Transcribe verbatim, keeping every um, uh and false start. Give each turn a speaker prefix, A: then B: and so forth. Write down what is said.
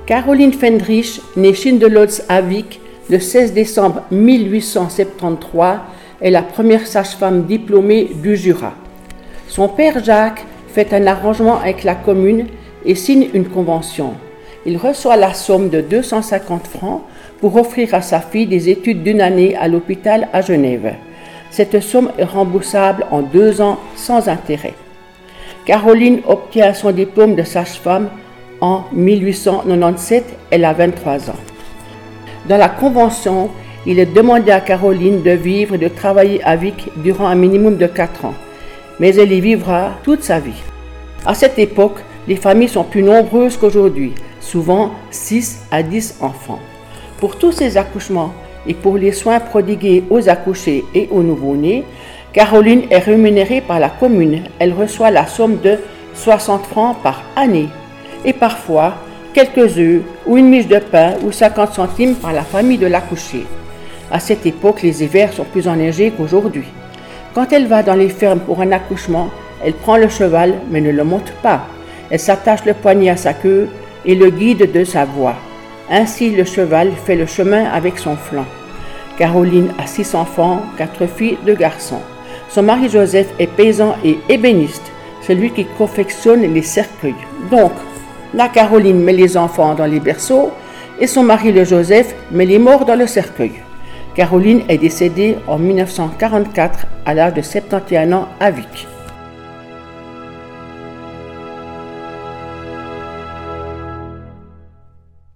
A: Caroline Fendrich, née Schindelotz à Vic le seize décembre mille huit cent soixante-treize, est la première sage-femme diplômée du Jura. Son père Jacques fait un arrangement avec la commune et signe une convention. Il reçoit la somme de deux cent cinquante francs pour offrir à sa fille des études d'une année à l'hôpital à Genève. Cette somme est remboursable en deux ans sans intérêt. Caroline obtient son diplôme de sage-femme en mille huit cent quatre-vingt-dix-sept, elle a vingt-trois ans. Dans la convention, il est demandé à Caroline de vivre et de travailler à Vic durant un minimum de quatre ans, mais elle y vivra toute sa vie. À cette époque, les familles sont plus nombreuses qu'aujourd'hui, souvent six à dix enfants. Pour tous ces accouchements et pour les soins prodigués aux accouchés et aux nouveau-nés, Caroline est rémunérée par la commune. Elle reçoit la somme de soixante francs par année et parfois quelques œufs ou une miche de pain ou cinquante centimes par la famille de l'accouché. À cette époque, les hivers sont plus enneigés qu'aujourd'hui. Quand elle va dans les fermes pour un accouchement, elle prend le cheval mais ne le monte pas. Elle s'attache le poignet à sa queue et le guide de sa voix. Ainsi, le cheval fait le chemin avec son flanc. Caroline a six enfants, quatre filles, deux garçons. Son mari Joseph est paysan et ébéniste, celui qui confectionne les cercueils. Donc, la Caroline met les enfants dans les berceaux et son mari le Joseph met les morts dans le cercueil. Caroline est décédée en mille neuf cent quarante-quatre à l'âge de soixante et un ans à Vic.